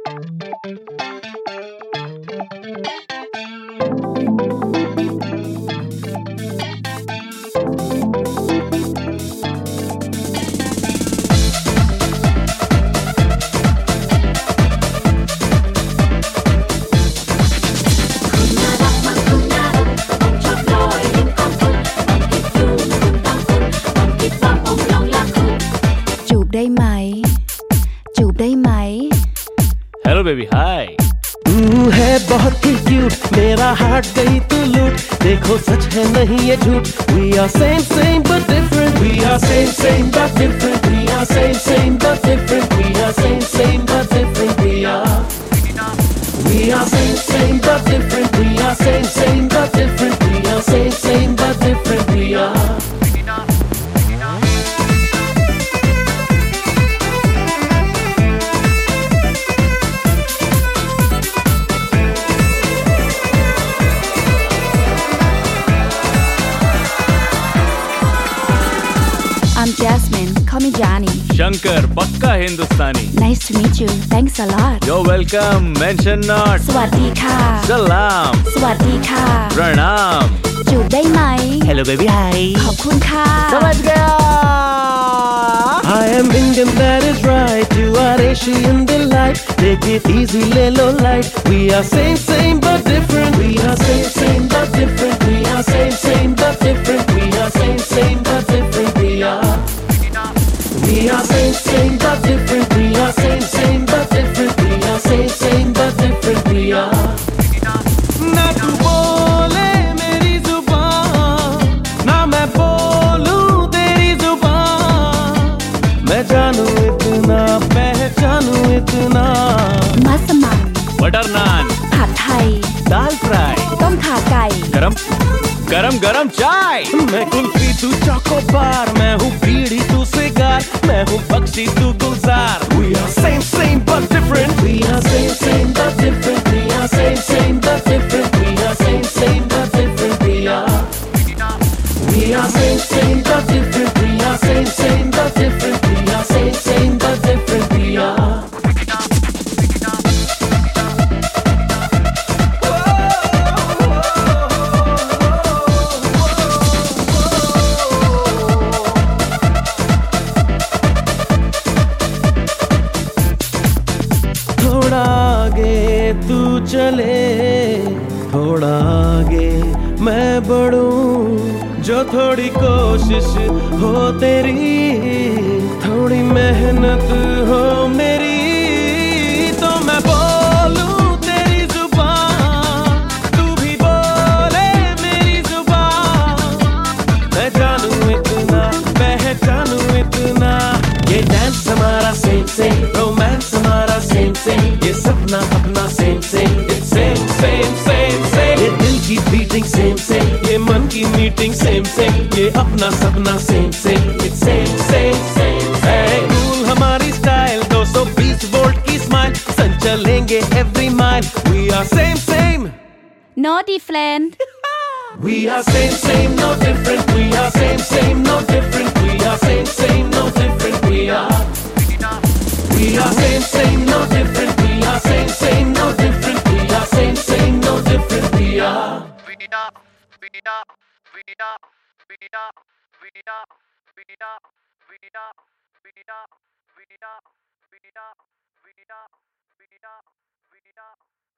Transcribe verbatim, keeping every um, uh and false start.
ได้ไหมจูบได้ไหม Hello baby, hi. है बहुत ही cute मेरा हार्ट गई तू लूट देखो सच है नहीं ये झूठ We are same same but different We are same same but different We are same same but different We are same same but different We are We are same same but different We are same same but different We are same same but different We are I'm Jasmine, call me Johnny. Shankar, Pakka Hindustani. Nice to meet you. Thanks a lot. You're welcome. Mention not. สวัสดีค่ะ Salam. สวัสดีค่ะ Pranam. จูบได้ไหม Hello baby hi ขอบคุณค่ะ I am Indian, that is right. You are Asian delight. Take it easy, lay low light. We are same, same but different. We are same, same but different. We are same, same but different. We are same, same but different. We are. We are same, same but different. We are same, same but different. We are same, same but different. We are. ना तू बोले मेरी जुबान, ना मैं बोलूं तेरी जुबान. मैं जानू इतना, पहचानू इतना. मसमन Butter naan. ผัดไทย Dal fry. ต้มข่าไก่ Garam. Garam garam chai. मैं कुल्फी तू चोकोबार मैं हूँ बीड़ी तू सिगार मैं हूँ बख्शी तू गुलजार We are same same but different We are same same but different We are same same but different We are same same but different We are We are same same but different We are same same but different We are same same but different We are थोड़ा आगे तू चले थोड़ा आगे मैं बढ़ूं जो थोड़ी कोशिश हो तेरी थोड़ी मेहनत हो मेरी तो मैं बोलूं तेरी जुबान तू भी बोले मेरी जुबान मैं जानू इतना पहचानू इतना ये डांस हमारा सेम सेम रोमांस हमारा सेम सेम ये सपना अपना same same same same same same ये दिल की बीटिंग सेम सेम ये मन की मीटिंग सेम सेम ये अपना सपना same same same same same cool हमारी स्टाइल दो सौ बीस वोल्ट की स्माइल संचलेंगे every mile we are same same Naughty friend We are same same no different We are same same no different We are same same no different We are We are same same no different We are same same no different We are same same no different We are We are We are We are We are We are We are We are We are We are We are We are We are We are